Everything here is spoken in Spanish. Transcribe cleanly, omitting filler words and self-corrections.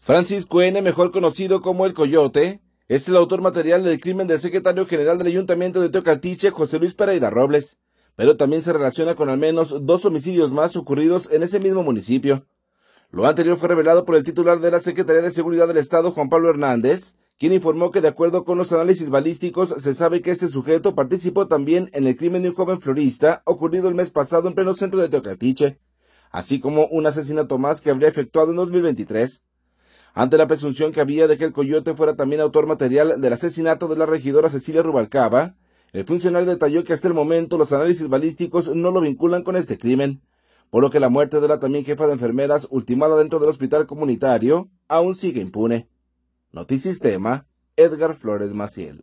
Francisco N., mejor conocido como El Coyote, es el autor material del crimen del secretario general del Ayuntamiento de Teocaltiche, José Luis Pereira Robles, pero también se relaciona con al menos 2 homicidios más ocurridos en ese mismo municipio. Lo anterior fue revelado por el titular de la Secretaría de Seguridad del Estado, Juan Pablo Hernández, quien informó que de acuerdo con los análisis balísticos se sabe que este sujeto participó también en el crimen de un joven florista ocurrido el mes pasado en pleno centro de Teocaltiche, así como un asesinato más que habría efectuado en 2023. Ante la presunción que había de que el Coyote fuera también autor material del asesinato de la regidora Cecilia Rubalcaba, el funcionario detalló que hasta el momento los análisis balísticos no lo vinculan con este crimen, por lo que la muerte de la también jefa de enfermeras ultimada dentro del hospital comunitario aún sigue impune. Notisistema, Edgar Flores Maciel.